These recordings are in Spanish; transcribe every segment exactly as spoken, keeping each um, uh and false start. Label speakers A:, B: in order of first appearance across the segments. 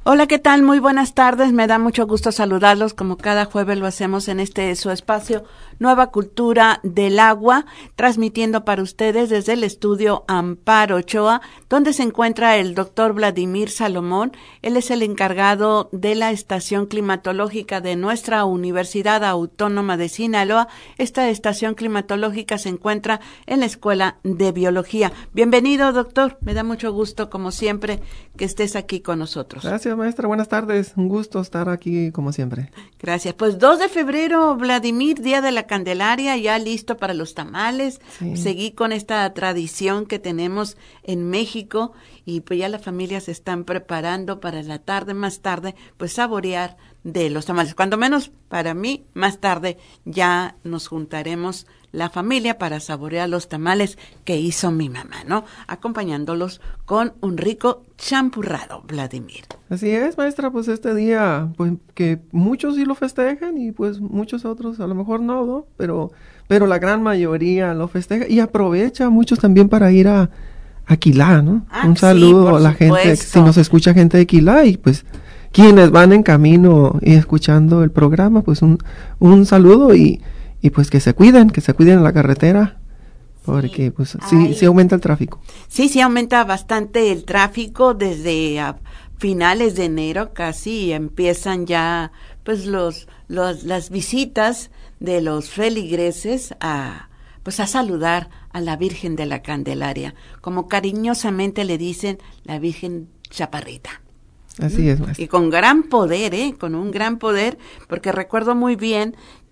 A: Hola, ¿qué tal? Muy buenas tardes. Me da mucho gusto saludarlos, como cada jueves lo hacemos en este su espacio Nueva Cultura del Agua, transmitiendo para ustedes desde el estudio Amparo Ochoa, donde se encuentra el doctor Vladimir Salomón. Él es el encargado de la estación climatológica de nuestra Universidad Autónoma de Sinaloa. Esta estación climatológica se encuentra en la Escuela de Biología. Bienvenido, doctor. Me da mucho gusto, como siempre, que estés aquí con nosotros.
B: Gracias, maestra. Buenas tardes. Un gusto estar aquí, como siempre.
A: Gracias. Pues dos de febrero, Vladimir, Día de la Candelaria, ya listo para los tamales. Sí. Seguí con esta tradición que tenemos en México y pues ya las familias se están preparando para la tarde, más tarde, pues saborear de los tamales. Cuando menos para mí, más tarde ya nos juntaremos la familia para saborear los tamales que hizo mi mamá, ¿no? Acompañándolos con un rico champurrado, Vladimir.
B: Así es, maestra, pues este día, pues que muchos sí lo festejan y pues muchos otros a lo mejor no, ¿no? Pero, pero la gran mayoría lo festeja y aprovecha muchos también para ir a, a Quilá, ¿no?
A: Ah,
B: un saludo
A: sí,
B: a la
A: supuesto.
B: gente, si nos escucha gente de Quilá y pues quienes van en camino y escuchando el programa, pues un, un saludo y Y pues que se cuiden, que se cuiden en la carretera, porque pues sí, sí aumenta el tráfico.
A: Sí, sí aumenta bastante el tráfico desde a finales de enero, casi empiezan ya pues los, los las visitas de los feligreses a pues a saludar a la Virgen de la Candelaria, como cariñosamente le dicen la Virgen Chaparrita.
B: Así es, maestra.
A: Y con gran poder, ¿eh? Con un gran poder, porque recuerdo muy bien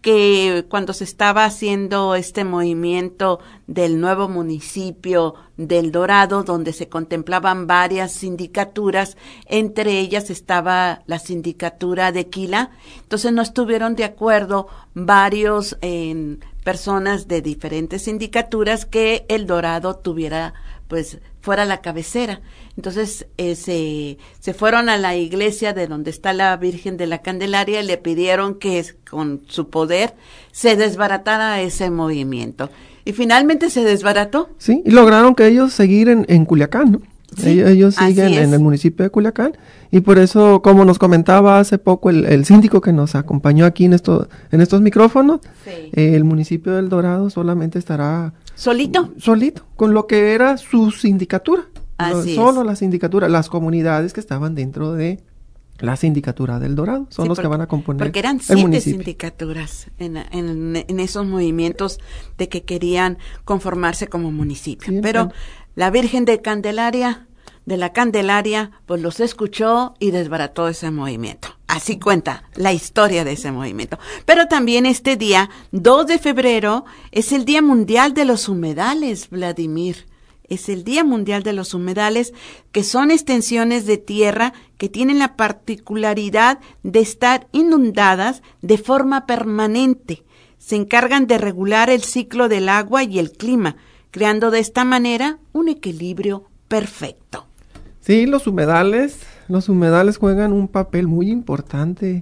A: que cuando se estaba haciendo este movimiento del nuevo municipio del Dorado, donde se contemplaban varias sindicaturas, entre ellas estaba la sindicatura de Quilá, entonces no estuvieron de acuerdo varios eh, personas de diferentes sindicaturas que el Dorado tuviera, pues, fuera la cabecera. Entonces eh, se, se fueron a la iglesia de donde está la Virgen de la Candelaria y le pidieron que con su poder se desbaratara ese movimiento. Y finalmente se desbarató.
B: Sí, y lograron que ellos seguir en, en Culiacán, ¿no? Sí, ellos, ellos siguen en el municipio de Culiacán y por eso, como nos comentaba hace poco el, el síndico que nos acompañó aquí en, esto, en estos micrófonos, sí. eh, el municipio del Dorado solamente estará...
A: ¿Solito?
B: Solito, con lo que era su sindicatura.
A: Así
B: Solo
A: es.
B: la sindicatura, las comunidades que estaban dentro de la sindicatura del Dorado son sí, los
A: porque,
B: que van a componer
A: porque eran
B: el
A: siete
B: municipio.
A: Sindicaturas en, en, en esos movimientos de que querían conformarse como municipio. Sí, pero el... la Virgen de Candelaria, de la Candelaria, pues los escuchó y desbarató ese movimiento. Así cuenta la historia de ese movimiento. Pero también este día, dos de febrero, es el Día Mundial de los Humedales, Vladimir. Es el Día Mundial de los Humedales, que son extensiones de tierra que tienen la particularidad de estar inundadas de forma permanente. Se encargan de regular el ciclo del agua y el clima, creando de esta manera un equilibrio perfecto.
B: Sí, los humedales, los humedales juegan un papel muy importante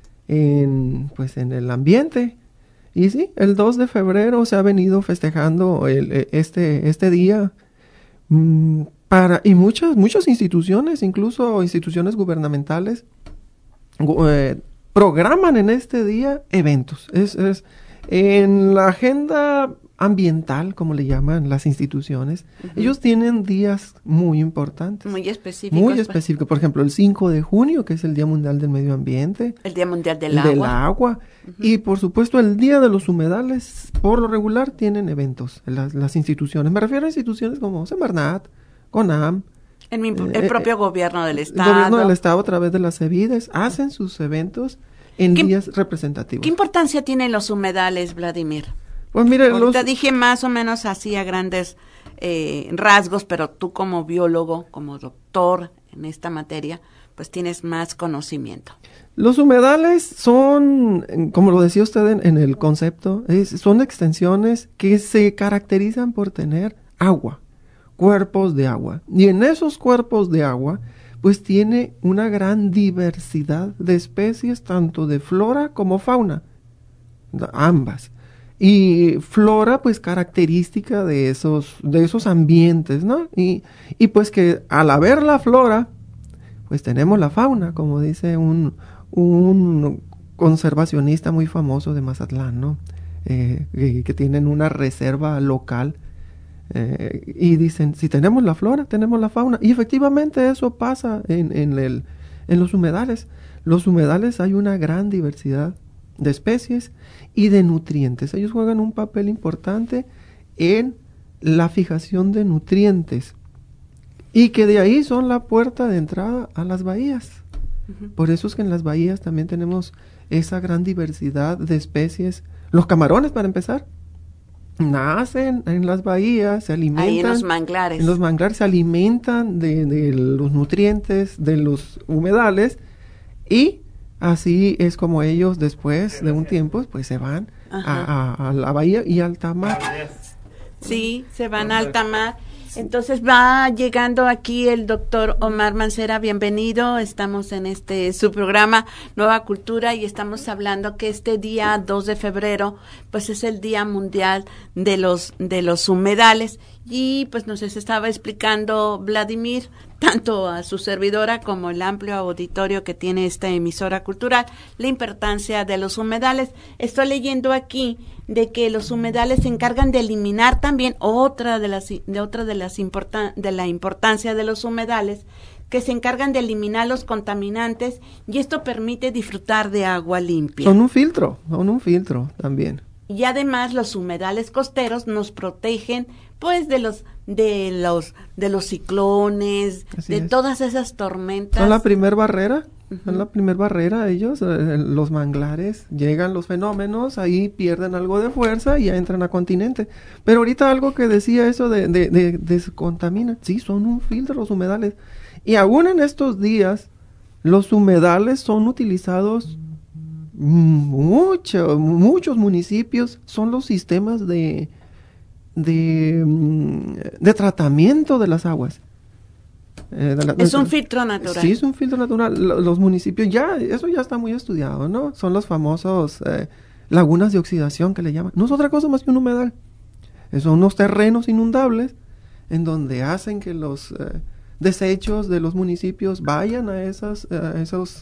B: en, pues, en el ambiente. Y sí, el dos de febrero se ha venido festejando el, este, este día. Para, y muchas, muchas instituciones, incluso instituciones gubernamentales, eh, programan en este día eventos. Es, es en la agenda ambiental, como le llaman las instituciones, uh-huh. ellos tienen días muy importantes.
A: Muy específicos.
B: Muy específicos. Por ejemplo, el cinco de junio, que es el Día Mundial del Medio Ambiente.
A: El Día Mundial del
B: el
A: Agua.
B: Del agua. Uh-huh. Y, por supuesto, el Día de los Humedales, por lo regular, tienen eventos. Las, las instituciones. Me refiero a instituciones como Semarnat, CONAM.
A: El, mi, el propio eh, gobierno del Estado.
B: El gobierno del Estado, a través de las CEBIDES, hacen sus eventos en días representativos.
A: ¿Qué importancia tienen los humedales, Vladimir?
B: Pues mire,
A: ahorita
B: los...
A: dije más o menos así a grandes eh, rasgos, pero tú como biólogo, como doctor en esta materia, pues tienes más conocimiento.
B: Los humedales son, como lo decía usted en, en el concepto, es, son extensiones que se caracterizan por tener agua, cuerpos de agua. Y en esos cuerpos de agua, pues tiene una gran diversidad de especies, tanto de flora como fauna, ambas. Y flora, pues, característica de esos, de esos ambientes, ¿no? Y, y pues que al haber la flora, pues tenemos la fauna, como dice un, un conservacionista muy famoso de Mazatlán, ¿no? Eh, que, que tienen una reserva local, eh, y dicen, si tenemos la flora, tenemos la fauna, y efectivamente eso pasa en, en, el, en los humedales. Los humedales hay una gran diversidad de especies y de nutrientes. Ellos juegan un papel importante en la fijación de nutrientes, y que de ahí son la puerta de entrada a las bahías. Uh-huh. Por eso es que en las bahías también tenemos esa gran diversidad de especies. Los camarones, para empezar, nacen en las bahías, se alimentan.
A: Ahí en los manglares.
B: En los manglares se alimentan de, de los nutrientes de los humedales, y así es como ellos después de un tiempo pues se van a, a, a la bahía y a alta mar.
A: Sí, se van a alta mar. Entonces va llegando aquí el doctor Omar Mancera, bienvenido. Estamos en este su programa Nueva Cultura y estamos hablando que este día dos de febrero pues es el Día Mundial de los de los humedales, y pues nos estaba explicando Vladimir, tanto a su servidora como el amplio auditorio que tiene esta emisora cultural, la importancia de los humedales. Estoy leyendo aquí de que los humedales se encargan de eliminar también otra de las de otra de las importan, de la importancia de los humedales, que se encargan de eliminar los contaminantes, y esto permite disfrutar de agua limpia.
B: Son un filtro, son un filtro también.
A: Y además los humedales costeros nos protegen pues de los de los de los ciclones, Así de es. todas esas tormentas.
B: Son la primer barrera, uh-huh. son la primer barrera ellos, eh, los manglares, llegan los fenómenos, ahí pierden algo de fuerza y ya entran a continente. Pero ahorita algo que decía eso de, de, de, de descontamina, sí, son un filtro los humedales. Y aún en estos días, los humedales son utilizados mucho, muchos municipios, son los sistemas de de, de tratamiento de las aguas.
A: Eh, de la, es un filtro natural.
B: Sí, es un filtro natural. Los, los municipios ya, eso ya está muy estudiado, ¿no? Son los famosos eh, lagunas de oxidación que le llaman. No es otra cosa más que un humedal. Son unos terrenos inundables en donde hacen que los eh, desechos de los municipios vayan a esas, a esos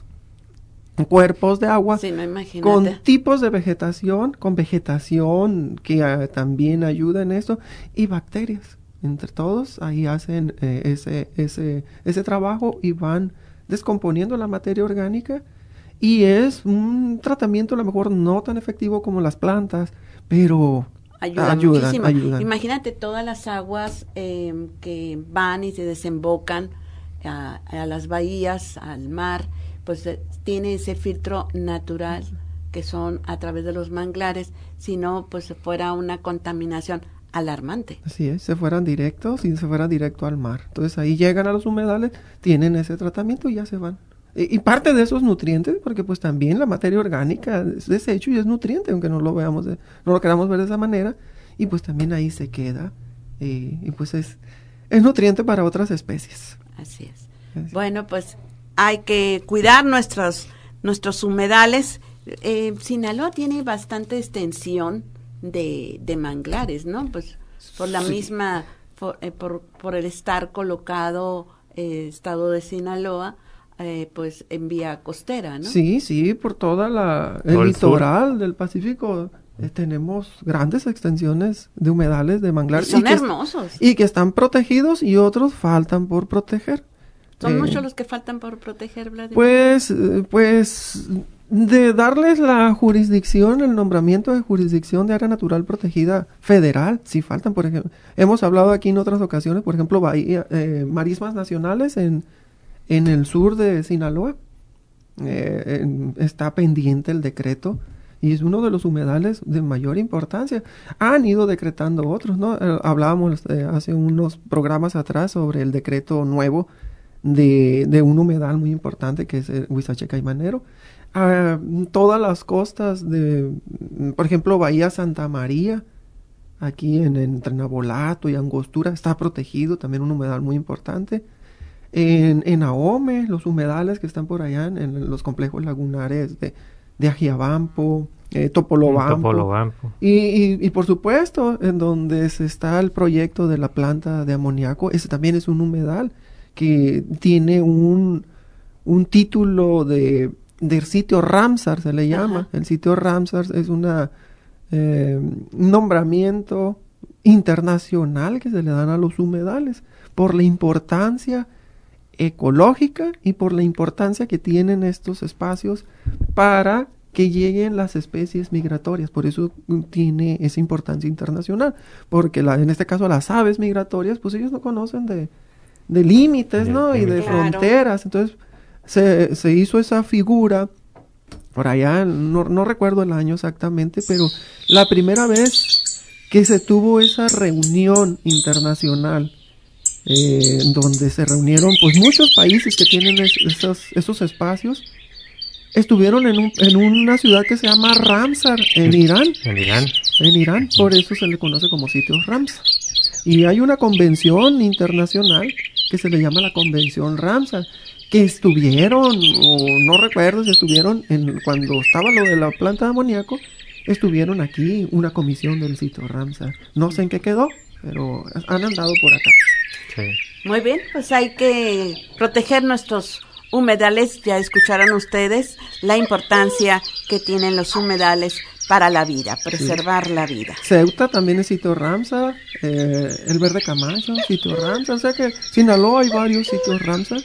B: cuerpos de agua,
A: sí, no,
B: con tipos de vegetación, con vegetación que uh, también ayuda en esto, y bacterias. Entre todos ahí hacen eh, ese, ese, ese trabajo y van descomponiendo la materia orgánica, y es un tratamiento a lo mejor no tan efectivo como las plantas, pero
A: ayuda ayudan, muchísimo. Ayudan. Imagínate todas las aguas eh, que van y se desembocan a, a las bahías, al mar, pues eh, tiene ese filtro natural que son a través de los manglares, si no pues fuera una contaminación alarmante.
B: Así es, se fueran directos y se fuera directo al mar. Entonces ahí llegan a los humedales, tienen ese tratamiento y ya se van. Y, y parte de esos nutrientes, porque pues también la materia orgánica es desecho y es nutriente, aunque no lo veamos, de, no lo queramos ver de esa manera, y pues también ahí se queda, y, y pues es, es nutriente para otras especies.
A: Así es. Así. Bueno, pues hay que cuidar nuestros nuestros humedales. Eh, Sinaloa tiene bastante extensión de, de manglares, ¿no? Pues por la sí. misma, por, eh, por, por el estar colocado eh, estado de Sinaloa, eh, pues en vía costera, ¿no?
B: Sí, sí, por toda la el, el litoral sur del Pacífico eh, tenemos grandes extensiones de humedales, de manglares.
A: Y son
B: y que
A: hermosos.
B: Es, y que están protegidos y otros faltan por proteger.
A: ¿Son eh, muchos los que faltan por proteger, Vladimir?
B: Pues, pues, de darles la jurisdicción, el nombramiento de jurisdicción de área natural protegida federal, sí faltan, por ejemplo. Hemos hablado aquí en otras ocasiones, por ejemplo, bahía, eh, marismas nacionales en, en el sur de Sinaloa. Eh, en, está pendiente el decreto y es uno de los humedales de mayor importancia. Han ido decretando otros, ¿no? Eh, hablábamos eh, hace unos programas atrás sobre el decreto nuevo de, de un humedal muy importante que es el Huizache Caimanero. Uh, todas las costas de, por ejemplo, Bahía Santa María, aquí en, en entre Nabolato y Angostura, está protegido, también un humedal muy importante. En, en Ahome, los humedales que están por allá, en, en los complejos lagunares de, de Ajiabampo, eh, Topolobampo.
C: Topolobampo.
B: Y, y, y por supuesto, en donde se está el proyecto de la planta de amoníaco, ese también es un humedal que tiene un, un título de del sitio Ramsar, se le llama.
A: Ajá.
B: El sitio Ramsar es una eh, un nombramiento internacional que se le dan a los humedales por la importancia ecológica y por la importancia que tienen estos espacios para que lleguen las especies migratorias. Por eso tiene esa importancia internacional, porque la, en este caso las aves migratorias, pues ellos no conocen de, de límites, ¿no? Y de
A: Claro.
B: fronteras. Entonces se, se hizo esa figura por allá, no, no recuerdo el año exactamente, pero la primera vez que se tuvo esa reunión internacional, eh, donde se reunieron pues muchos países que tienen es, esos, esos espacios, estuvieron en, un, en una ciudad que se llama Ramsar, en Irán.
C: En Irán.
B: En Irán, por eso se le conoce como sitio Ramsar. Y hay una convención internacional que se le llama la Convención Ramsar, que estuvieron, o no recuerdo si estuvieron, en, cuando estaba lo de la planta de amoníaco, estuvieron aquí una comisión del sitio Ramsar. No sé en qué quedó, pero han andado por acá.
C: Sí.
A: Muy bien, pues hay que proteger nuestros humedales. Ya escucharon ustedes la importancia que tienen los humedales para la vida, preservar sí. la vida.
B: Ceuta también es sitio Ramsar, eh, el Verde Camacho, sitio Ramsar, o sea que Sinaloa hay varios sitios Ramsar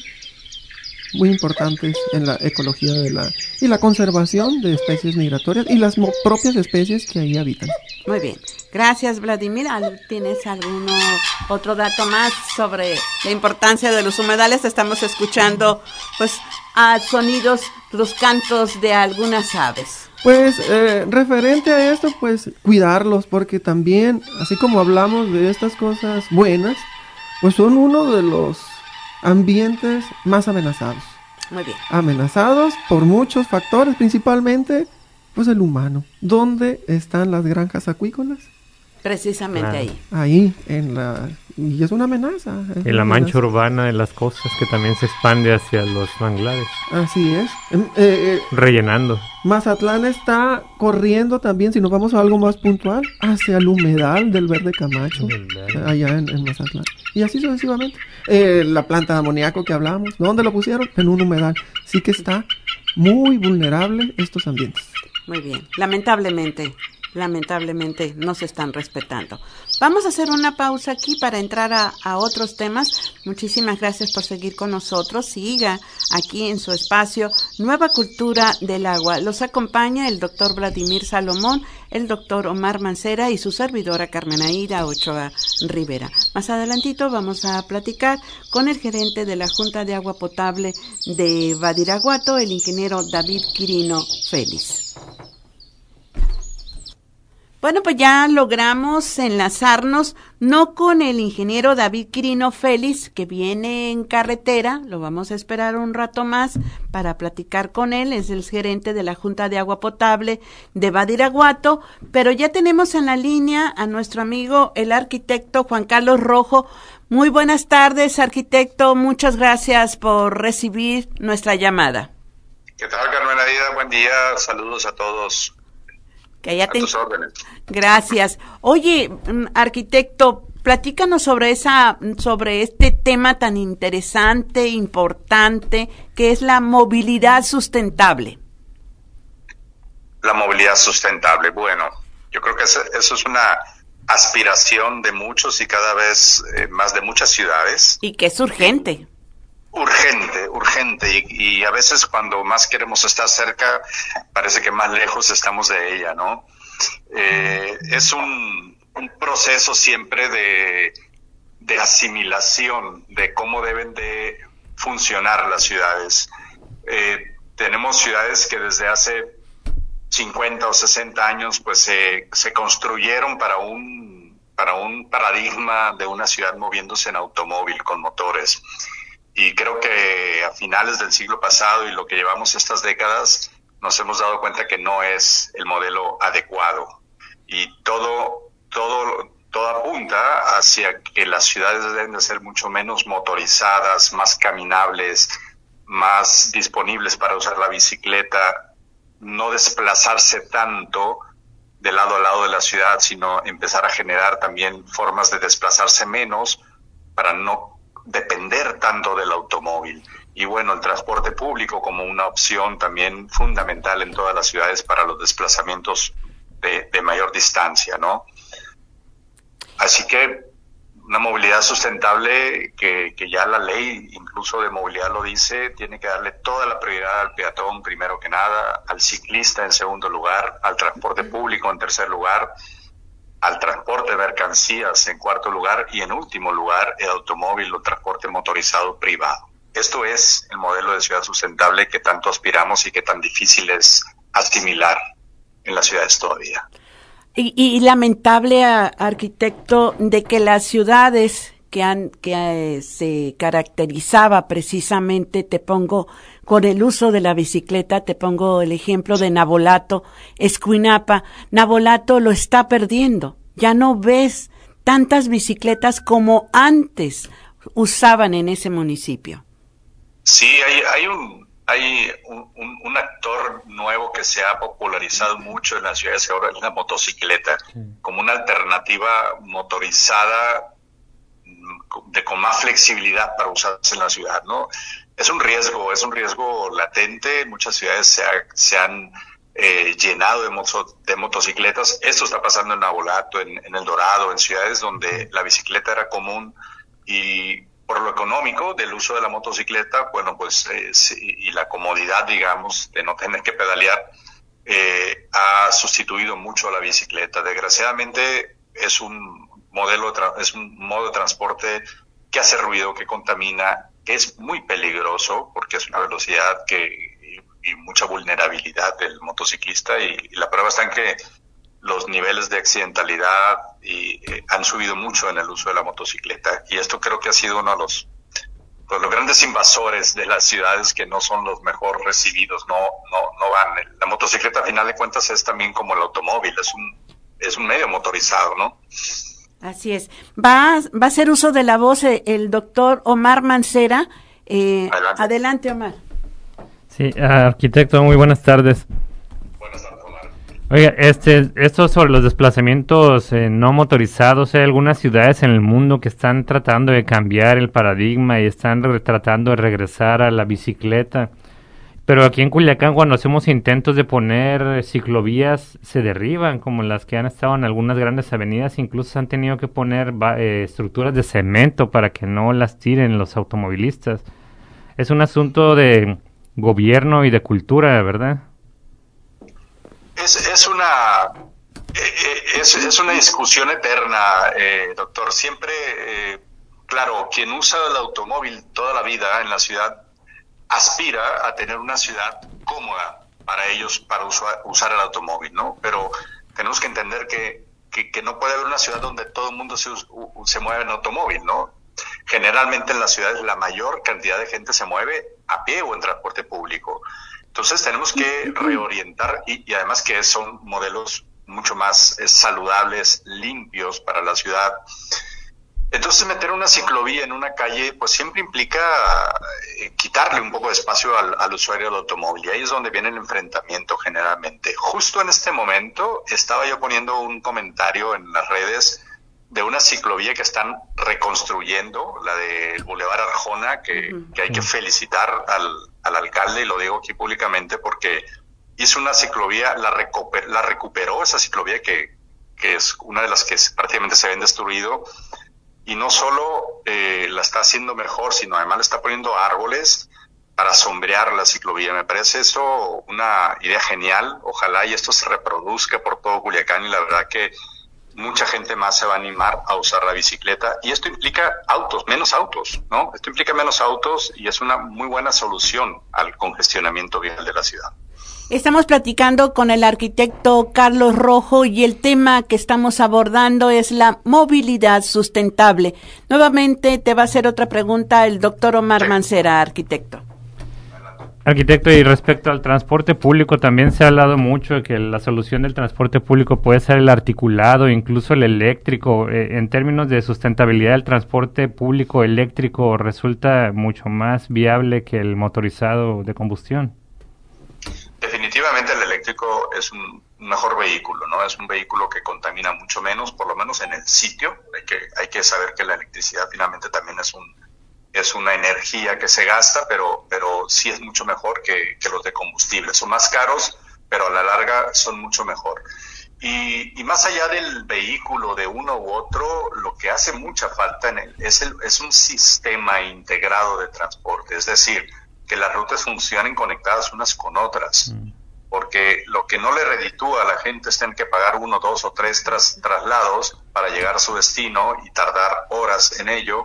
B: muy importantes en la ecología de la y la conservación de especies migratorias y las mo- propias especies que ahí habitan.
A: Muy bien, gracias Vladimir. ¿Tienes algún otro dato más sobre la importancia de los humedales? Estamos escuchando pues a sonidos, los cantos de algunas aves.
B: Pues eh, referente a esto, pues cuidarlos, porque también, así como hablamos de estas cosas buenas, pues son uno de los ambientes más amenazados.
A: Muy bien.
B: Amenazados por muchos factores, principalmente pues el humano. ¿Dónde están las granjas acuícolas?
A: Precisamente claro. ahí.
B: Ahí, en la... Y es una amenaza. Es
C: en
B: una
C: la mancha
B: amenaza.
C: urbana de las costas que también se expande hacia los manglares.
B: Así es. Eh, eh,
C: rellenando.
B: Mazatlán está corriendo también, si nos vamos a algo más puntual, hacia el humedal del Verde Camacho,
C: Verdad.
B: allá en, en Mazatlán. Y así sucesivamente. Eh, la planta de amoníaco que hablamos, ¿dónde lo pusieron? En un humedal. Sí que está muy vulnerable estos ambientes.
A: Muy bien. Lamentablemente, lamentablemente no se están respetando. Vamos a hacer una pausa aquí para entrar a, a otros temas. Muchísimas gracias por seguir con nosotros. Siga aquí en su espacio Nueva Cultura del Agua. Los acompaña el doctor Vladimir Salomón, el doctor Omar Mancera y su servidora Carmen Aida Ochoa Rivera. Más adelantito vamos a platicar con el gerente de la Junta de Agua Potable de Badiraguato, el ingeniero David Quirino Félix. Bueno, pues ya logramos enlazarnos, no con el ingeniero David Quirino Félix, que viene en carretera, lo vamos a esperar un rato más para platicar con él, es el gerente de la Junta de Agua Potable de Badiraguato, pero ya tenemos en la línea a nuestro amigo el arquitecto Juan Carlos Rojo. Muy buenas tardes, arquitecto, muchas gracias por recibir nuestra llamada.
D: ¿Qué tal, Carmen Aida? Buen día, saludos a todos.
A: Que ya
D: a
A: te...
D: tus órdenes.
A: Gracias. Oye, arquitecto, platícanos sobre esa, sobre este tema tan interesante, importante, que es la movilidad sustentable.
D: La movilidad sustentable, bueno, yo creo que eso, eso es una aspiración de muchos y cada vez eh, más de muchas ciudades.
A: Y que es urgente.
D: Urgente, urgente, y, y a veces cuando más queremos estar cerca, parece que más lejos estamos de ella, ¿no? Eh, es un, un proceso siempre de, de asimilación de cómo deben de funcionar las ciudades. Eh, tenemos ciudades que desde hace cincuenta o sesenta años pues se, se construyeron para un, para un paradigma de una ciudad moviéndose en automóvil con motores. Y creo que a finales del siglo pasado y lo que llevamos estas décadas nos hemos dado cuenta que no es el modelo adecuado. Y todo, todo, todo apunta hacia que las ciudades deben de ser mucho menos motorizadas, más caminables, más disponibles para usar la bicicleta, no desplazarse tanto de lado a lado de la ciudad, sino empezar a generar también formas de desplazarse menos para no depender tanto del automóvil. y bueno, el transporte público como una opción también fundamental en todas las ciudades para los desplazamientos de, de mayor distancia, ¿no? Así que una movilidad sustentable que, que ya la ley incluso de movilidad lo dice, tiene que darle toda la prioridad al peatón primero que nada, al ciclista en segundo lugar, al transporte público en tercer lugar, al transporte de mercancías en cuarto lugar y en último lugar el automóvil o transporte motorizado privado. Esto es el modelo de ciudad sustentable que tanto aspiramos y que tan difícil es asimilar en las ciudades todavía.
A: Y, y lamentable, a, arquitecto, de que las ciudades que han que eh, se caracterizaba precisamente, te pongo con el uso de la bicicleta, te pongo el ejemplo de Navolato, Escuinapa, Navolato lo está perdiendo. Ya no ves tantas bicicletas como antes usaban en ese municipio.
D: Sí, hay, hay un hay un, un, un actor nuevo que se ha popularizado mucho en las ciudades ahora, es la motocicleta, sí, como una alternativa motorizada de con más flexibilidad para usarse en la ciudad, ¿no? Es un riesgo, es un riesgo latente. Muchas ciudades se, ha, se han eh, llenado de, moto, de motocicletas. Esto está pasando en Navolato, en, en El Dorado, en ciudades donde la bicicleta era común y por lo económico del uso de la motocicleta, bueno, pues, eh, sí, y la comodidad, digamos, de no tener que pedalear, eh, ha sustituido mucho a la bicicleta. Desgraciadamente es un modelo, de tra- es un modo de transporte que hace ruido, que contamina, que es muy peligroso porque es una velocidad que y, y mucha vulnerabilidad del motociclista y, y la prueba está en que los niveles de accidentalidad y, eh, han subido mucho en el uso de la motocicleta y esto creo que ha sido uno de los, pues, los grandes invasores de las ciudades que no son los mejor recibidos, no no no van. La motocicleta a final de cuentas es también como el automóvil, es un es un medio motorizado, ¿no?
A: Así es. Va, va a hacer uso de la voz el doctor Omar Mancera. Eh, adelante. adelante, Omar.
C: Sí, arquitecto, muy buenas tardes.
D: Buenas tardes, Omar.
C: Oiga, este, esto sobre los desplazamientos eh, no motorizados, hay algunas ciudades en el mundo que están tratando de cambiar el paradigma y están re- tratando de regresar a la bicicleta. Pero aquí en Culiacán, cuando hacemos intentos de poner ciclovías, se derriban, como las que han estado en algunas grandes avenidas. Incluso se han tenido que poner eh, estructuras de cemento para que no las tiren los automovilistas. Es un asunto de gobierno y de cultura, ¿verdad?
D: Es, es una es, es una discusión eterna, eh, doctor. Siempre, eh, claro, quien usa el automóvil toda la vida en la ciudad aspira a tener una ciudad cómoda para ellos, para usar, usar el automóvil, ¿no? Pero tenemos que entender que, que, que no puede haber una ciudad donde todo el mundo se, se mueve en automóvil, ¿no? Generalmente en las ciudades la mayor cantidad de gente se mueve a pie o en transporte público. Entonces tenemos que reorientar y, y además que son modelos mucho más eh, saludables, limpios para la ciudad. Entonces meter una ciclovía en una calle pues siempre implica eh, quitarle un poco de espacio al, al usuario del automóvil y ahí es donde viene el enfrentamiento generalmente. Justo en este momento estaba yo poniendo un comentario en las redes de una ciclovía que están reconstruyendo, la del Boulevard Arjona, que, que hay que felicitar al, al alcalde, y lo digo aquí públicamente porque hizo una ciclovía, la, recuper, la recuperó esa ciclovía que, que es una de las que prácticamente se habían destruido. Y no solo eh, la está haciendo mejor, sino además le está poniendo árboles para sombrear la ciclovía. Me parece eso una idea genial. Ojalá y esto se reproduzca por todo Culiacán y la verdad que mucha gente más se va a animar a usar la bicicleta. Y esto implica autos, menos autos, ¿no? Esto implica menos autos y es una muy buena solución al congestionamiento vial de la ciudad.
A: Estamos platicando con el arquitecto Carlos Rojo y el tema que estamos abordando es la movilidad sustentable. Nuevamente te va a hacer otra pregunta el doctor Omar Mancera, arquitecto.
C: Arquitecto, y respecto al transporte público, también se ha hablado mucho de que la solución del transporte público puede ser el articulado, incluso el eléctrico. Eh, en términos de sustentabilidad, el transporte público eléctrico resulta mucho más viable que el motorizado de combustión.
D: Definitivamente el eléctrico es un mejor vehículo, ¿no? Es un vehículo que contamina mucho menos, por lo menos en el sitio. Hay que, hay que saber que la electricidad finalmente también es un es una energía que se gasta, pero, pero sí es mucho mejor que, que los de combustible. Son más caros, pero a la larga son mucho mejor. Y, y más allá del vehículo de uno u otro, lo que hace mucha falta en el, es, el, es un sistema integrado de transporte, es decir, que las rutas funcionen conectadas unas con otras, porque lo que no le reditúa a la gente es tener que pagar uno, dos o tres tras, traslados para llegar a su destino y tardar horas en ello,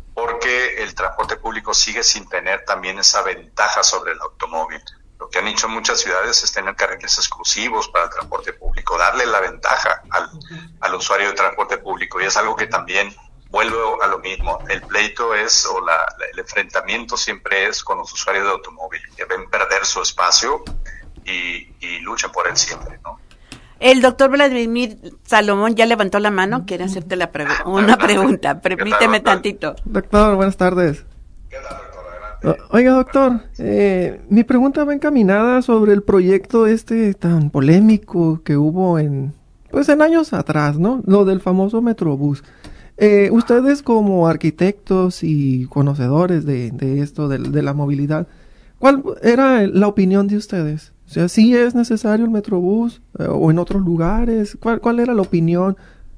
D: porque el transporte público sigue sin tener también esa ventaja sobre el automóvil. Lo que han hecho muchas ciudades es tener carriles exclusivos para el transporte público, darle la ventaja al, al usuario de transporte público, y es algo que también vuelve a lo mismo. El pleito es, o la, la, el enfrentamiento siempre es con los usuarios de automóvil, que ven perder su espacio y, y luchan por él siempre, ¿no?
A: El doctor Vladimir Salomón ya levantó la mano, quiere hacerte la pregu- una pregunta, permíteme tantito.
B: Doctor, buenas tardes.
D: ¿Qué tal, doctor? Adelante.
B: Oiga, doctor, eh, mi pregunta va encaminada sobre el proyecto este tan polémico que hubo en, pues en años atrás, ¿no? Lo del famoso Metrobús. Eh, ustedes como arquitectos y conocedores de, de esto, de, de la movilidad, ¿cuál era la opinión de ustedes? O sea, ¿sí es necesario el Metrobús eh, o en otros lugares? ¿Cuál, cuál era la opinión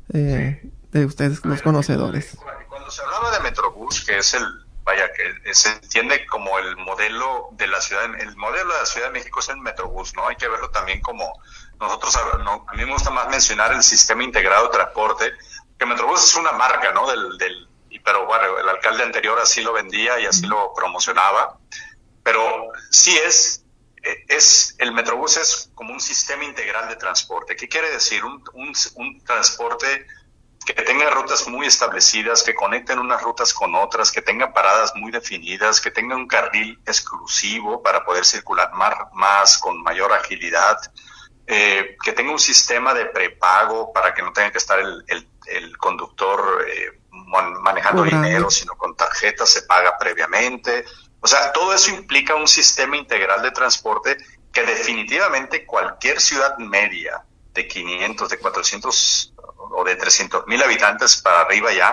B: eh, de ustedes, los conocedores?
D: Cuando se hablaba de Metrobús, que es el, vaya, que se entiende como el modelo de la ciudad, el modelo de la Ciudad de México es el Metrobús, ¿no? Hay que verlo también como nosotros, no, a mí me gusta más mencionar el sistema integrado de transporte, que Metrobús es una marca, ¿no? Del, del, pero bueno, el alcalde anterior así lo vendía y así lo promocionaba, pero sí es, es el Metrobús es como un sistema integral de transporte. ¿Qué quiere decir? Un, un, un transporte que tenga rutas muy establecidas, que conecten unas rutas con otras, que tengan paradas muy definidas, que tenga un carril exclusivo para poder circular más, más con mayor agilidad, eh, que tenga un sistema de prepago para que no tenga que estar el, el, el conductor eh, manejando Cobrando. dinero, sino con tarjeta se paga previamente. O sea, todo eso implica un sistema integral de transporte que definitivamente cualquier ciudad media de quinientos, de cuatrocientos o de trescientos mil habitantes para arriba ya,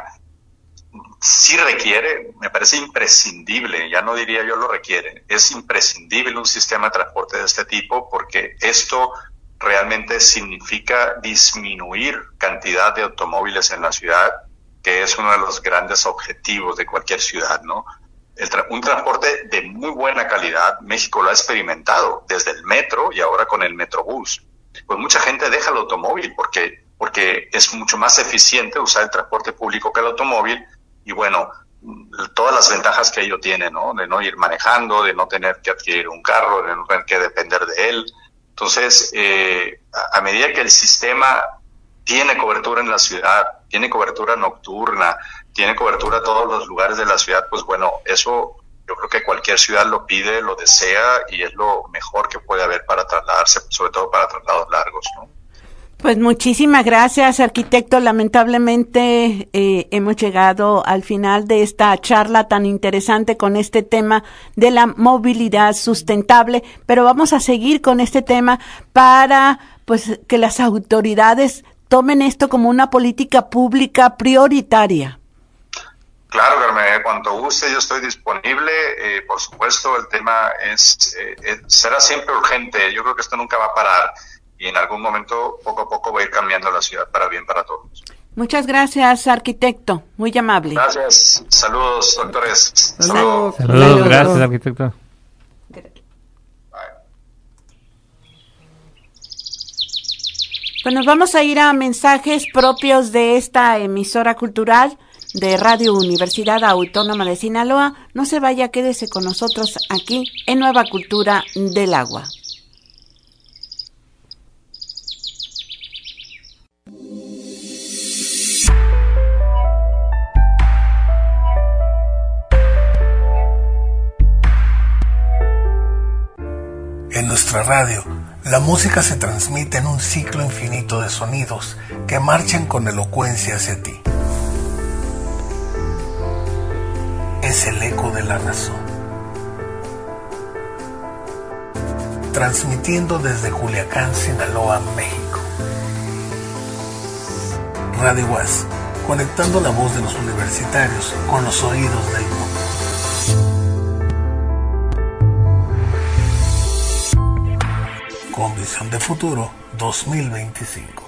D: sí requiere, me parece imprescindible, ya no diría yo lo requiere, es imprescindible un sistema de transporte de este tipo, porque esto realmente significa disminuir cantidad de automóviles en la ciudad, que es uno de los grandes objetivos de cualquier ciudad, ¿no? El tra- un transporte de muy buena calidad, México lo ha experimentado desde el metro y ahora con el Metrobús. Pues mucha gente deja el automóvil porque, porque es mucho más eficiente usar el transporte público que el automóvil, y bueno, todas las ventajas que ello tiene, ¿no? De no ir manejando, de no tener que adquirir un carro, de no tener que depender de él. Entonces, eh, a, a medida que el sistema tiene cobertura en la ciudad, tiene cobertura nocturna, tiene cobertura a todos los lugares de la ciudad, pues bueno, eso yo creo que cualquier ciudad lo pide, lo desea, y es lo mejor que puede haber para trasladarse, sobre todo para traslados largos, ¿no?
A: Pues muchísimas gracias, arquitecto. Lamentablemente eh, hemos llegado al final de esta charla tan interesante con este tema de la movilidad sustentable, pero vamos a seguir con este tema para pues que las autoridades tomen esto como una política pública prioritaria.
D: Claro, Carmen, cuando guste yo estoy disponible. Eh, por supuesto, el tema es eh, eh, será siempre urgente. Yo creo que esto nunca va a parar y en algún momento, poco a poco, va a ir cambiando la ciudad para bien para todos.
A: Muchas gracias, arquitecto. Muy amable.
D: Gracias. Saludos, doctores.
B: Saludos.
C: Saludos, Saludos. Gracias, arquitecto.
A: Pues nos vamos a ir a mensajes propios de esta emisora cultural de Radio Universidad Autónoma de Sinaloa. No se vaya, quédese con nosotros aquí en Nueva Cultura del Agua.
E: En nuestra radio, la música se transmite en un ciclo infinito de sonidos que marchan con elocuencia hacia ti. Es el eco de la razón. Transmitiendo desde Culiacán, Sinaloa, México. Radio U A S, conectando la voz de los universitarios con los oídos del mundo. con Visión de Futuro dos mil veinticinco.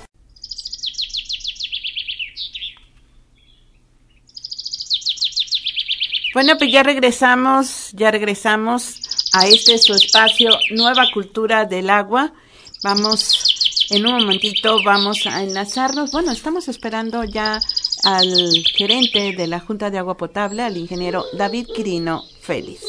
A: Bueno, pues ya regresamos, ya regresamos a este su espacio Nueva Cultura del Agua. Vamos, en un momentito vamos a enlazarnos. Bueno, estamos esperando ya al gerente de la Junta de Agua Potable, al ingeniero David Quirino Félix.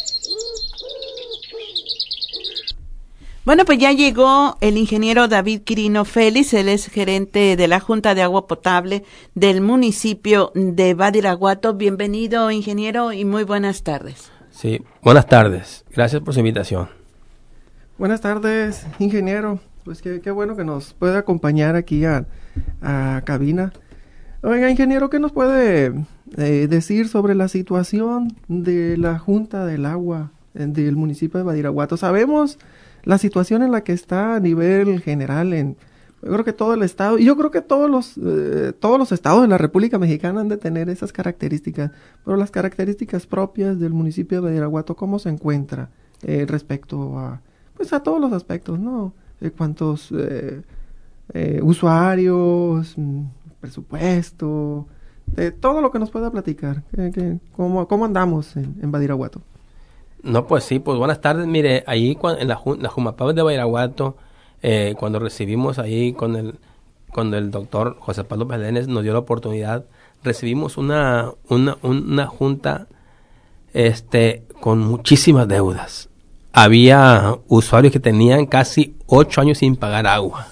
A: Bueno, pues ya llegó el ingeniero David Quirino Félix, él es gerente de la Junta de Agua Potable del municipio de Badiraguato. Bienvenido, ingeniero, y muy buenas tardes.
F: Sí, buenas tardes. Gracias por su invitación.
B: Buenas tardes, ingeniero. Pues qué, qué bueno que nos puede acompañar aquí a, a cabina. Oiga, ingeniero, ¿qué nos puede eh, decir sobre la situación de la Junta del Agua eh, del municipio de Badiraguato? Sabemos la situación en la que está a nivel general en, yo creo que todo el estado, y yo creo que todos los eh, todos los estados de la República Mexicana han de tener esas características, pero las características propias del municipio de Badiraguato, ¿cómo se encuentra eh, respecto a, pues a todos los aspectos, ¿no? Eh, cuántos eh, eh, usuarios, presupuesto, de todo lo que nos pueda platicar, que, que, cómo, cómo andamos en, en Badiraguato.
F: No, pues sí, pues buenas tardes. Mire, ahí cuando, en la, la Jumapab de Badiraguato, eh, cuando recibimos ahí con el con el doctor José Pablo Belénes, nos dio la oportunidad, recibimos una una, una junta este con muchísimas deudas. Había usuarios que tenían casi ocho años sin pagar agua.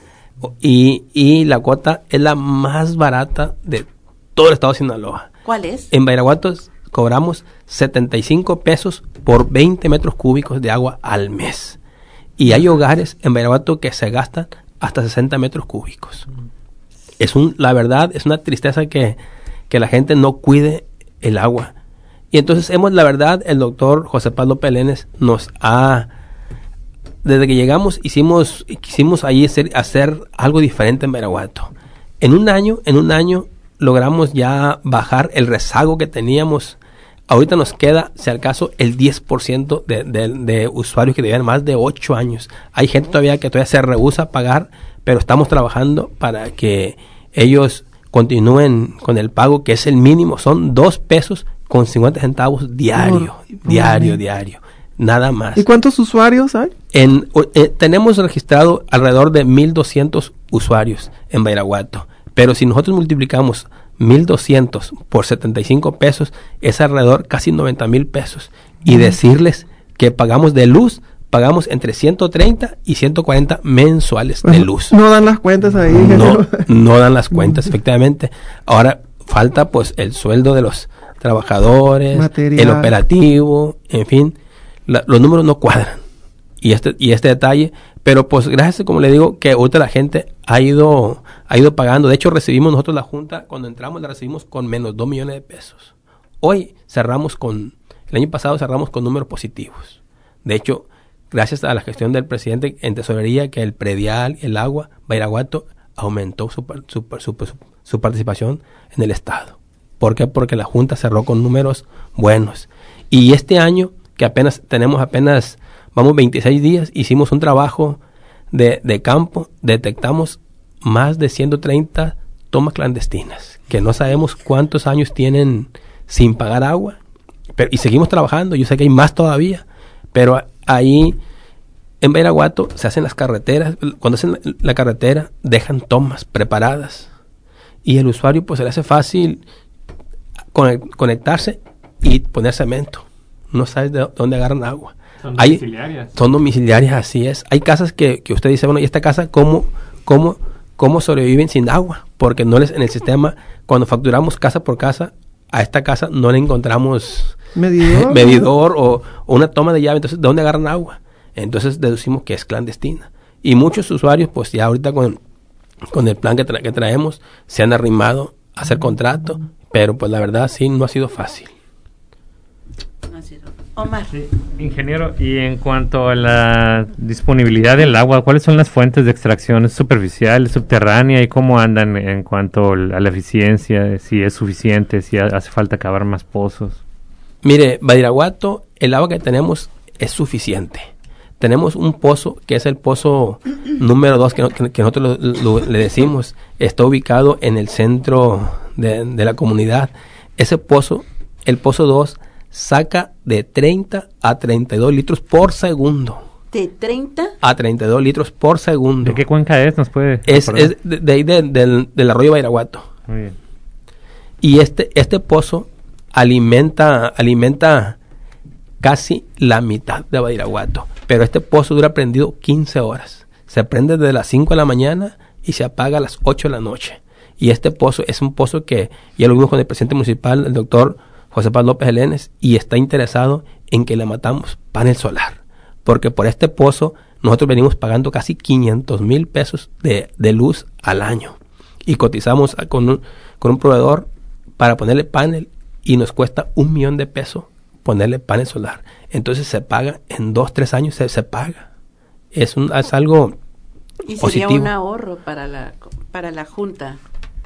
F: Y, y la cuota es la más barata de todo el estado de Sinaloa.
A: ¿Cuál es?
F: En Badiraguato cobramos setenta y cinco pesos por veinte metros cúbicos de agua al mes. Y hay hogares en Badiraguato que se gastan hasta sesenta metros cúbicos. Es un, la verdad, es una tristeza que, que la gente no cuide el agua. Y entonces hemos, la verdad, el doctor José Pablo Belénes nos ha, desde que llegamos, hicimos, quisimos ahí hacer, hacer algo diferente en Badiraguato. En un año, en un año logramos ya bajar el rezago que teníamos. Ahorita nos queda, si al caso, el diez por ciento de, de, de usuarios que tenían más de ocho años. Hay gente todavía que todavía se rehúsa a pagar, pero estamos trabajando para que ellos continúen con el pago, que es el mínimo. Son dos pesos con cincuenta centavos diario, oh, diario, oh, diario. Nada más.
B: ¿Y cuántos usuarios hay?
F: En, eh, tenemos registrado alrededor de mil doscientos usuarios en Badiraguato. Pero si nosotros multiplicamos mil doscientos por setenta y cinco pesos, es alrededor casi noventa mil pesos. Y mm. decirles que pagamos de luz, pagamos entre ciento treinta y ciento cuarenta mensuales de luz.
B: No dan las cuentas ahí.
F: No, no dan las cuentas, efectivamente. Ahora falta pues el sueldo de los trabajadores, material, el operativo, en fin, la, los números no cuadran. Y este, y este detalle, pero pues gracias, como le digo, que ahorita la gente ha ido, ha ido pagando. De hecho, recibimos nosotros la junta, cuando entramos la recibimos con menos dos millones de pesos. Hoy cerramos con, el año pasado cerramos con números positivos. De hecho, gracias a la gestión del presidente en tesorería, que el predial, el agua, Badiraguato aumentó su, su, su, su, su participación en el estado. ¿Por qué? Porque la junta cerró con números buenos. Y este año, que apenas tenemos apenas vamos veintiséis días, hicimos un trabajo de, de campo, detectamos más de ciento treinta tomas clandestinas, que no sabemos cuántos años tienen sin pagar agua, pero, y seguimos trabajando. Yo sé que hay más todavía, pero ahí en Badiraguato se hacen las carreteras, cuando hacen la, la carretera dejan tomas preparadas, y el usuario pues se le hace fácil conectarse y poner cemento, no sabes de dónde agarran agua.
C: Son
F: Hay,
C: domiciliarias.
F: Son domiciliarias, así es. Hay casas que, que usted dice, bueno, ¿y esta casa cómo, cómo, cómo sobreviven sin agua? Porque no les, en el sistema, cuando facturamos casa por casa, a esta casa no le encontramos
B: medidor,
F: medidor o, o una toma de llave. Entonces, ¿de dónde agarran agua? Entonces deducimos que es clandestina. Y muchos usuarios, pues ya ahorita con, con el plan que, tra- que traemos, se han arrimado a hacer contrato, pero pues la verdad sí, no ha sido fácil.
A: Omar.
C: Sí, ingeniero, y en cuanto a la disponibilidad del agua, ¿cuáles son las fuentes de extracción? ¿Es superficial, subterránea? ¿Y cómo andan en cuanto a la eficiencia? Si es suficiente, si hace falta cavar más pozos.
F: Mire, Badiraguato, el agua que tenemos es suficiente. tenemos un pozo que es el pozo número dos que, que, que nosotros lo, lo, le decimos, está ubicado en el centro de, de la comunidad. Ese pozo, el pozo dos, saca de treinta a treinta y dos litros por segundo.
A: ¿De treinta?
F: A treinta y dos litros por segundo.
C: ¿De qué cuenca es? ¿Nos puede
F: Es, es de, de ahí de, del, del arroyo Badiraguato.
C: Muy bien.
F: Y este, este pozo alimenta, alimenta casi la mitad de Badiraguato. Pero este pozo dura prendido quince horas. Se prende desde las cinco de la mañana y se apaga a las ocho de la noche. Y este pozo es un pozo que ya lo vimos con el presidente municipal, el doctor José Paz López Elenes, y está interesado en que le matamos panel solar. Porque por este pozo nosotros venimos pagando casi quinientos mil pesos de, de luz al año. Y cotizamos con un, con un proveedor para ponerle panel y nos cuesta un millón de pesos ponerle panel solar. Entonces se paga en dos, tres años, se, se paga. Es, un, es algo
A: y sería
F: positivo.
A: Un ahorro para la, para la Junta.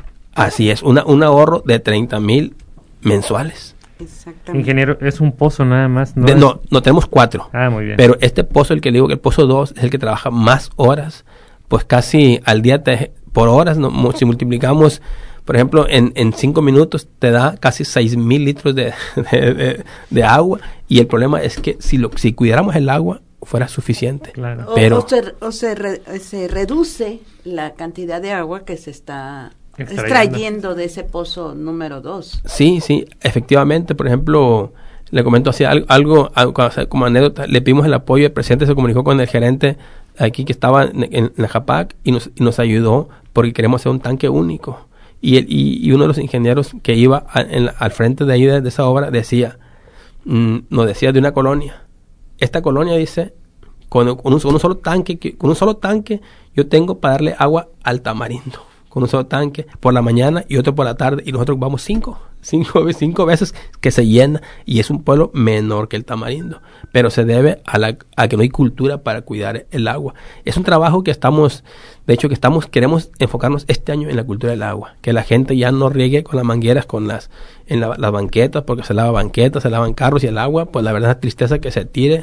F: Así es, una, un ahorro de treinta mil mensuales.
A: Exactamente.
C: Ingeniero, es un pozo nada más. No,
F: de,
C: es...
F: no, no tenemos cuatro.
C: Ah, muy bien.
F: Pero este pozo, el que le digo que el pozo dos, es el que trabaja más horas, pues casi al día te, por horas, no, si multiplicamos, por ejemplo, en, en cinco minutos te da casi seis mil litros de, de, de, de agua, y el problema es que si lo si cuidáramos el agua, fuera suficiente.
C: Claro.
A: O,
F: pero,
A: o, se, o se, re, se reduce la cantidad de agua que se está extrayendo, extrayendo de ese pozo número dos.
F: Sí, sí, efectivamente. Por ejemplo, le comento así algo, algo, algo como anécdota, le pedimos el apoyo, el presidente se comunicó con el gerente aquí que estaba en, en, en Japac y nos, y nos ayudó porque queremos hacer un tanque único. Y, el, y, y uno de los ingenieros que iba a, en, al frente de ahí de, de esa obra decía, mmm, nos decía de una colonia, esta colonia dice, con, con, un, con un solo tanque, que, con un solo tanque yo tengo para darle agua al tamarindo, con un solo tanque por la mañana y otro por la tarde, y nosotros vamos cinco, cinco, cinco veces que se llena, y es un pueblo menor que el Tamarindo, pero se debe a, la, a que no hay cultura para cuidar el agua. Es un trabajo que estamos, de hecho que estamos, queremos enfocarnos este año en la cultura del agua, que la gente ya no riegue con las mangueras, con las, en la, las banquetas, porque se lava banquetas, se lavan carros, y el agua, pues la verdad es tristeza que se tire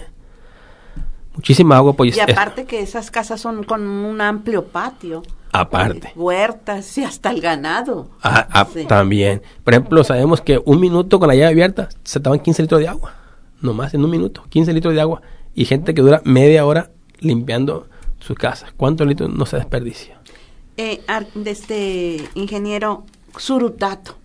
F: muchísima agua. Pues
A: y aparte es, que esas casas son con un amplio patio.
F: Aparte.
A: Huertas y hasta el ganado.
F: Ah, ah, sí. También. Por ejemplo, sabemos que un minuto con la llave abierta se toman quince litros de agua. Nomás en un minuto, quince litros de agua. Y gente que dura media hora limpiando sus casas. ¿Cuántos litros no se desperdicia?
A: Eh, de este ingeniero, Surutato.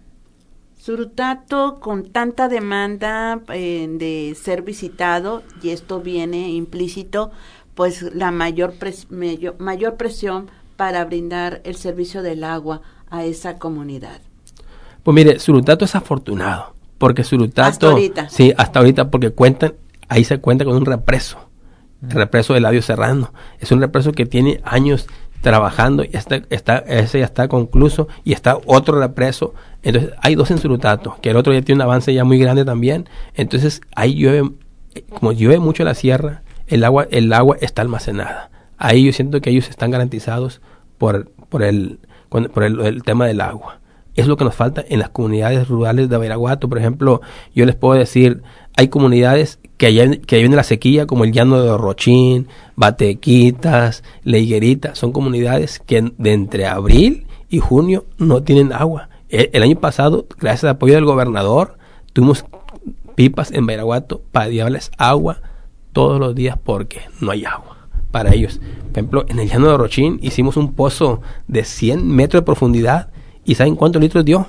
A: Surutato con tanta demanda eh, de ser visitado, y esto viene implícito, pues la mayor, pres- mayor, mayor presión para brindar el servicio del agua a esa comunidad.
F: Pues mire, Surutato es afortunado, porque Surutato...
A: Hasta ahorita.
F: Sí, hasta ahorita, porque cuentan, ahí se cuenta con un represo, el represo de Eladio Serrano. Es un represo que tiene años trabajando, y está, está, ese ya está concluso, y está otro represo. Entonces, hay dos en Surutato, que el otro ya tiene un avance ya muy grande también. Entonces, ahí llueve, como llueve mucho la sierra, el agua, el agua está almacenada. Ahí yo siento que ellos están garantizados por, por, el, por el, el tema del agua. Es lo que nos falta en las comunidades rurales de Badiraguato. Por ejemplo, yo les puedo decir, hay comunidades que allá, que allá viene la sequía, como el Llano de Rochín, Batequitas, La Higuerita. Son comunidades que de entre abril y junio no tienen agua. El, el año pasado, gracias al apoyo del gobernador, tuvimos pipas en Badiraguato para llevarles agua todos los días porque no hay agua para ellos. Por ejemplo, en el Llano de Rochín hicimos un pozo de cien metros de profundidad, y ¿saben cuántos litros dio?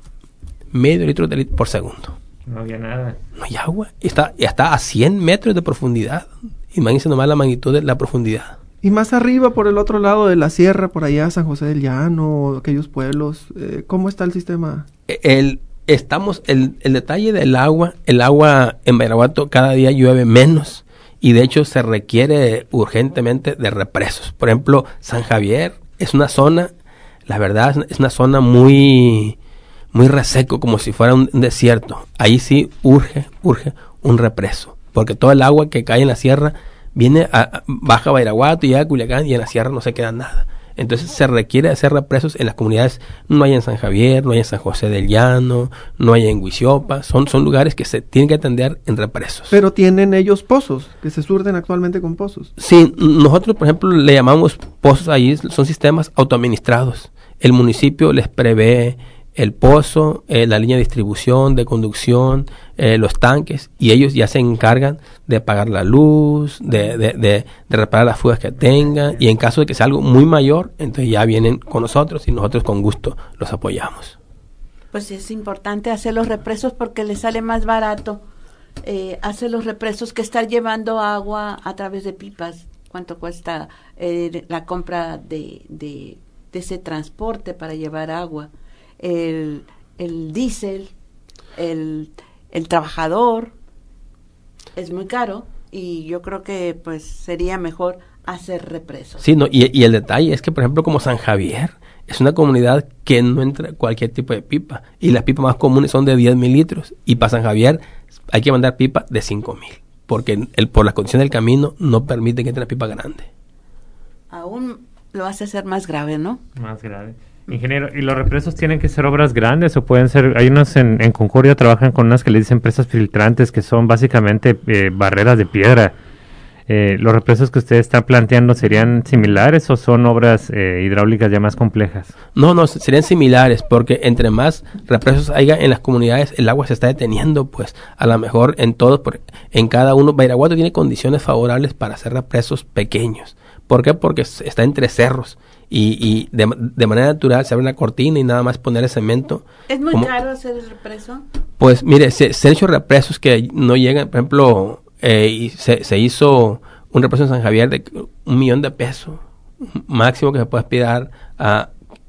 F: Medio litro de litro por segundo.
C: No había nada.
F: No hay agua. Está, está a cien metros de profundidad. Imagínense nomás la magnitud de la profundidad.
B: Y más arriba, por el otro lado de la sierra, por allá, San José del Llano, aquellos pueblos, eh, ¿cómo está el sistema?
F: El, estamos, el, el detalle del agua, el agua en Badiraguato cada día llueve menos. Y de hecho se requiere urgentemente de represos. Por ejemplo, San Javier es una zona, la verdad, es una zona muy, muy reseco, como si fuera un desierto. Ahí sí urge, urge un represo. Porque todo el agua que cae en la sierra viene a, baja a Badiraguato y llega a Culiacán, y en la sierra no se queda nada. Entonces se requiere hacer represos en las comunidades. No hay en San Javier, no hay en San José del Llano, no hay en Huichopa. Son, son lugares que se tienen que atender en represos.
B: Pero tienen ellos pozos, que se surten actualmente con pozos.
F: Sí, nosotros por ejemplo le llamamos pozos ahí, son sistemas autoadministrados. El municipio les prevé el pozo, eh, la línea de distribución, de conducción, eh, los tanques, y ellos ya se encargan de pagar la luz, de, de, de, de reparar las fugas que tengan, y en caso de que sea algo muy mayor, entonces ya vienen con nosotros y nosotros con gusto los apoyamos.
A: Pues es importante hacer los represos porque les sale más barato eh, hacer los represos que estar llevando agua a través de pipas. ¿Cuánto cuesta eh, la compra de, de, de ese transporte para llevar agua? El, el diésel, el, el trabajador, es muy caro y yo creo que pues sería mejor hacer represos.
F: Sí, no, y, y el detalle es que, por ejemplo, como San Javier, es una comunidad que no entra cualquier tipo de pipa y las pipas más comunes son de diez mil litros y para San Javier hay que mandar pipa de cinco mil porque el, por la condición del camino no permite que entre la pipa grande.
A: Aún lo hace ser más grave, ¿no?
C: Más grave. Ingeniero, ¿y los represos tienen que ser obras grandes o pueden ser, hay unos en, en Concordia trabajan con unas que le dicen presas filtrantes que son básicamente eh, barreras de piedra? Eh, ¿Los represos que ustedes están planteando serían similares o son obras eh, hidráulicas ya más complejas?
F: No, no, serían similares porque entre más represos haya en las comunidades, el agua se está deteniendo, pues a lo mejor en todos, por, en cada uno. Badiraguato tiene condiciones favorables para hacer represos pequeños. ¿Por qué? Porque está entre cerros. Y, y de, de manera natural se abre una cortina y nada más ponerle cemento.
A: ¿Es muy
F: como,
A: caro hacer el represo?
F: Pues mire, se, se han hecho represos que no llegan, por ejemplo, eh, y se, se hizo un represo en San Javier de un millón de pesos, máximo que se puede aspirar a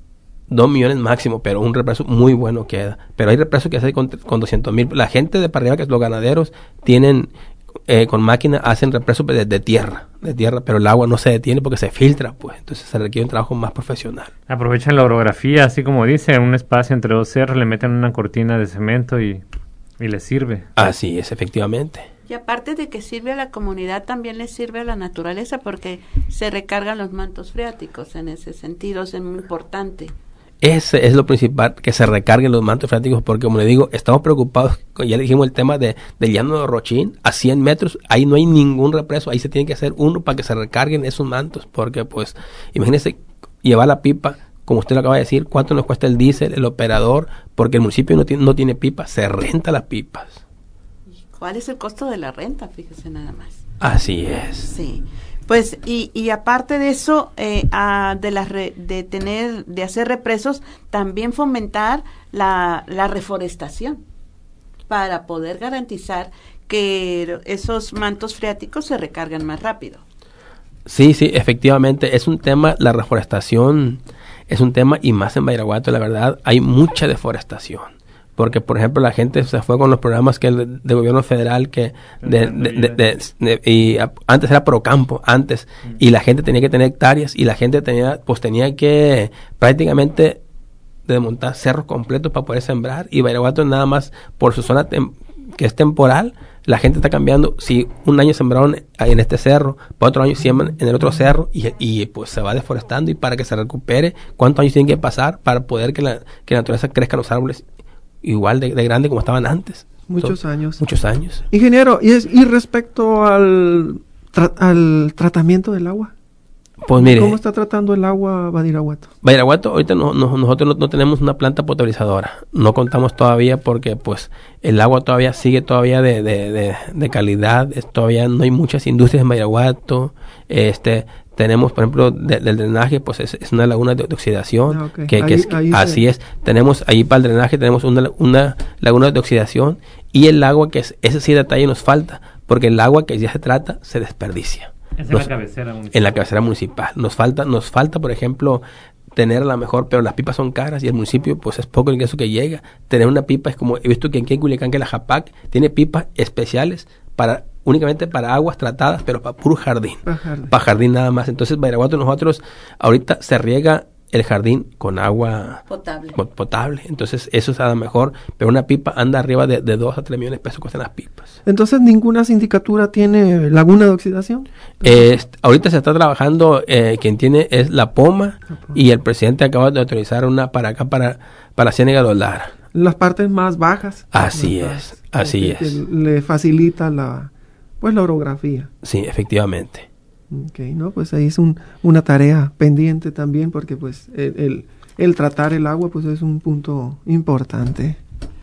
F: dos millones máximo, pero un represo muy bueno queda. Pero hay represos que hacen con, con doscientos mil. La gente de para arriba, que es los ganaderos, tienen... Eh, con máquina hacen represos de, de tierra, de tierra, pero el agua no se detiene porque se filtra, pues, entonces se requiere un trabajo más profesional.
C: Aprovechan la orografía, así como dice, en un espacio entre dos cerros, le meten una cortina de cemento y, y les sirve.
F: Así es, efectivamente.
A: Y aparte de que sirve a la comunidad, también le sirve a la naturaleza porque se recargan los mantos freáticos, en ese sentido es muy importante.
F: Ese es lo principal, que se recarguen los mantos freáticos, porque como le digo, estamos preocupados, ya le dijimos el tema de del llano de Rochín, a cien metros, ahí no hay ningún represo, ahí se tiene que hacer uno para que se recarguen esos mantos, porque pues, imagínese llevar la pipa, como usted lo acaba de decir, cuánto nos cuesta el diésel, el operador, porque el municipio no tiene, no tiene pipa, se renta las pipas.
A: ¿Cuál es el costo de la renta? Fíjese nada más.
F: Así es.
A: Sí. Pues y, y aparte de eso, eh, a, de las re, de tener, de hacer represos, también fomentar la, la reforestación para poder garantizar que esos mantos freáticos se recargan más rápido.
F: Sí, sí, efectivamente es un tema, la reforestación es un tema y más en Badiraguato, la verdad, hay mucha deforestación. Porque, por ejemplo, la gente se fue con los programas que de, de gobierno federal que de, de, de, de, de, y a, antes era Procampo, antes, mm. y la gente tenía que tener hectáreas y la gente tenía, pues tenía que prácticamente desmontar cerros completos para poder sembrar, y Badiraguato nada más por su zona tem, que es temporal, la gente está cambiando. Si un año sembraron en este cerro, para otro año siembran en el otro cerro y, y pues se va deforestando, y para que se recupere, ¿cuántos años tienen que pasar para poder que la, que la naturaleza crezca los árboles igual de, de grande como estaban antes?
B: Muchos
F: so,
B: años.
F: Muchos años.
B: Ingeniero, y, es, y respecto al, tra, al tratamiento del agua,
F: pues mire,
B: ¿cómo está tratando el agua Badiraguato?
F: Badiraguato, ahorita no, no, nosotros no, no tenemos una planta potabilizadora, no contamos todavía porque pues el agua todavía sigue todavía de, de, de, de calidad, es, todavía no hay muchas industrias en Badiraguato, este... Tenemos, por ejemplo, de, del drenaje, pues es, es una laguna de, de oxidación, ah, okay. que, que ahí, es, ahí así se... es. Tenemos ahí para el drenaje, tenemos una, una laguna de oxidación, y el agua, que es, ese sí detalle nos falta, porque el agua que ya se trata se desperdicia.
C: Es en
F: nos,
C: la cabecera municipal.
F: En la cabecera municipal. Nos falta, nos falta, por ejemplo, tener la mejor, pero las pipas son caras y el municipio, pues es poco el ingreso que llega. Tener una pipa es como, he visto que aquí en Culiacán, que la Japac tiene pipas especiales para únicamente para aguas tratadas, pero para puro jardín, para jardín. Pa jardín nada más. Entonces, Badiraguato, nosotros ahorita se riega el jardín con agua
A: potable.
F: potable. Entonces, eso es a lo mejor, pero una pipa anda arriba de, de dos a tres millones de pesos cuestan las pipas.
B: Entonces, ¿ninguna sindicatura tiene laguna de oxidación?
F: Eh, ahorita se está trabajando, eh, quien tiene es la Poma, la Poma, y el presidente acaba de autorizar una para acá, para, para Ciénega de Lara.
B: Las partes más bajas.
F: Así es, así es.
B: Le facilita la, pues, la orografía.
F: Sí, efectivamente.
B: Ok, no, pues ahí es un, una tarea pendiente también, porque pues el, el, el tratar el agua pues es un punto importante.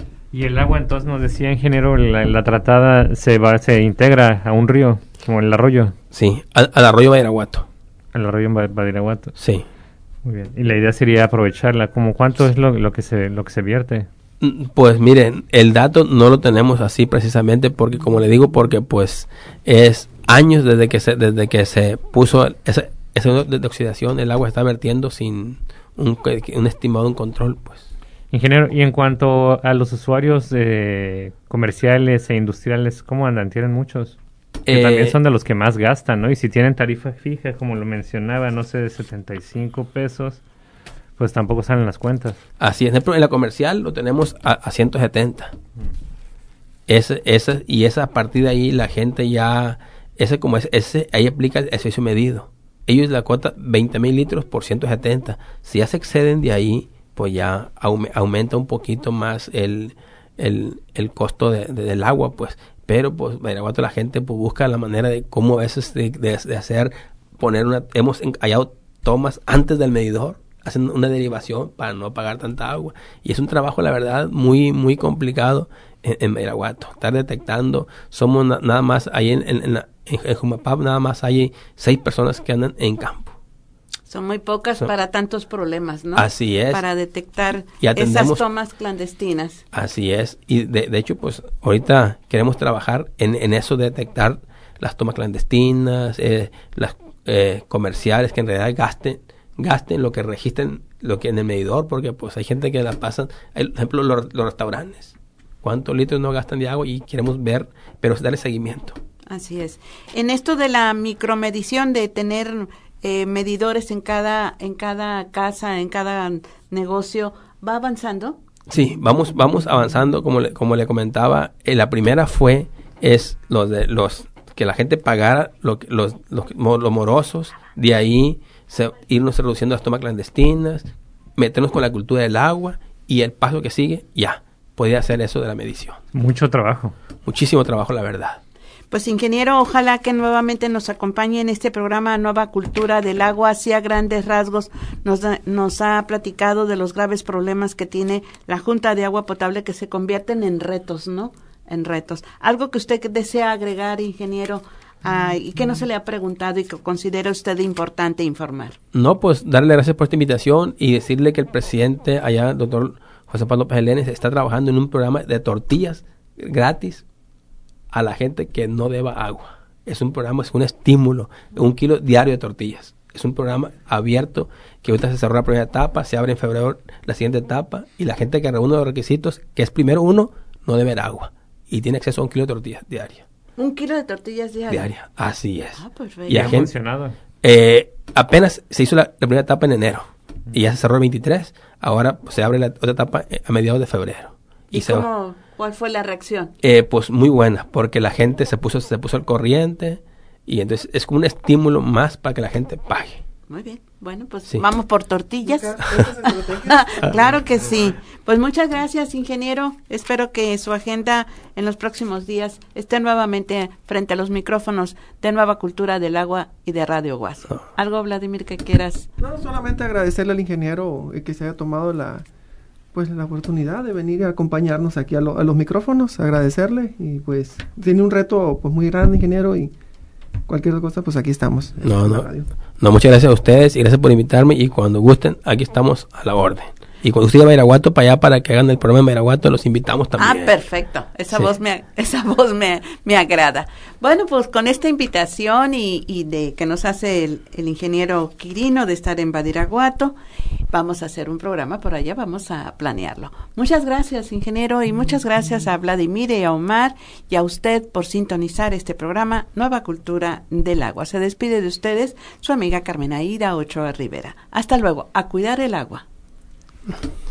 C: Y el agua, entonces nos decía, ingeniero, la, la tratada se va, se integra a un río, como el arroyo.
F: Sí, al, al arroyo Badiraguato.
C: Al arroyo Badiraguato.
F: Sí.
C: Muy bien. Y la idea sería aprovecharla. ¿Cómo cuánto es lo, lo que se lo que se vierte?
F: Pues miren, el dato no lo tenemos así precisamente porque, como le digo, porque pues es años desde que se desde que se puso ese ese de, de oxidación, el agua está vertiendo sin un, un estimado, un control, pues.
C: Ingeniero, y en cuanto a los usuarios eh, comerciales e industriales, ¿cómo andan? ¿Tienen muchos? Que eh, también son de los que más gastan, ¿no? Y si tienen tarifa fija, como lo mencionaba, no sé, de setenta y cinco pesos, pues tampoco salen las cuentas.
F: Así es, en la comercial lo tenemos a, a ciento setenta. Mm. Ese, ese, y esa a partir de ahí la gente ya, ese como es, ese, ahí aplica el servicio medido. Ellos la cuota veinte mil litros por ciento setenta. Si ya se exceden de ahí, pues ya aume, aumenta un poquito más el, el, el costo de, de, del agua, pues. Pero pues Badiraguato la gente pues busca la manera de cómo a veces de, de, de hacer, poner una, hemos hallado tomas antes del medidor, hacen una derivación para no pagar tanta agua. Y es un trabajo, la verdad, muy, muy complicado en, en Badiraguato. Estar detectando, somos na, nada más, ahí en, en, en, en, en Jumapab, nada más hay seis personas que andan en campo.
A: Son muy pocas Son, para tantos problemas, ¿no?
F: Así es.
A: Para detectar esas tomas clandestinas.
F: Así es. Y de, de hecho, pues, ahorita queremos trabajar en, en eso de detectar las tomas clandestinas, eh, las eh, comerciales que en realidad gasten gasten lo que registren lo que en el medidor, porque pues hay gente que la pasan, hay, por ejemplo los, los restaurantes, cuántos litros no gastan de agua y queremos ver, pero darle seguimiento.
A: Así es. En esto de la micromedición, de tener eh, medidores en cada en cada casa, en cada negocio, ¿va avanzando?
F: Sí, vamos vamos avanzando, como le, como le comentaba, eh, la primera fue es los de los que la gente pagara lo, los, los los morosos, de ahí se, irnos reduciendo las tomas clandestinas, meternos con la cultura del agua, y el paso que sigue, ya, podría hacer eso de la medición.
C: Mucho trabajo.
F: Muchísimo trabajo, la verdad.
A: Pues, ingeniero, ojalá que nuevamente nos acompañe en este programa Nueva Cultura del Agua. Así a grandes rasgos nos, da, nos ha platicado de los graves problemas que tiene la Junta de Agua Potable, que se convierten en retos, ¿no? En retos. ¿Algo que usted desea agregar, ingeniero? Ah, y que no se le ha preguntado y que considera usted importante informar.
F: No, pues darle gracias por esta invitación y decirle que el presidente allá, el doctor José Pablo López Elenes, está trabajando en un programa de tortillas gratis a la gente que no deba agua. Es un programa, es un estímulo, un kilo diario de tortillas. Es un programa abierto que ahorita se cerró la primera etapa, se abre en febrero la siguiente etapa, y la gente que reúne los requisitos, que es primero uno, no debe agua y tiene acceso a un kilo de tortillas diarias.
A: Un kilo de tortillas diarias.
F: Diaria, así es.
A: Ah, perfecto.
F: Y
C: ha funcionado.
F: Eh, apenas se hizo la, la primera etapa en enero y ya se cerró el veintitrés. Ahora pues, se abre la otra etapa a mediados de febrero.
A: ¿Y, ¿Y se cómo, cuál fue la reacción?
F: Eh, pues muy buena, porque la gente se puso se puso al corriente, y entonces es como un estímulo más para que la gente pague.
A: Muy bien. Bueno, pues
F: sí.
A: Vamos por tortillas. Claro que sí. Pues muchas gracias, ingeniero. Espero que su agenda en los próximos días esté nuevamente frente a los micrófonos de Nueva Cultura del Agua y de Radio Guas. No. ¿Algo, Vladimir, que quieras?
B: No, solamente agradecerle al ingeniero que se haya tomado la pues la oportunidad de venir a acompañarnos aquí a, lo, a los micrófonos, agradecerle, y pues tiene un reto pues muy grande, ingeniero, y cualquier cosa, pues aquí estamos.
F: No, no, no, muchas gracias a ustedes y gracias por invitarme, y cuando gusten, aquí estamos a la orden. Y cuando usted vaya a Badiraguato para allá para que hagan el programa de Badiraguato, los invitamos también.
A: Ah, perfecto. Esa sí. voz me esa voz me, me agrada. Bueno, pues con esta invitación y, y de que nos hace el, el ingeniero Quirino de estar en Badiraguato, vamos a hacer un programa por allá, vamos a planearlo. Muchas gracias, ingeniero, y muchas gracias a Vladimir y a Omar y a usted por sintonizar este programa Nueva Cultura del Agua. Se despide de ustedes su amiga Carmen Aida Ochoa Rivera. Hasta luego, a cuidar el agua.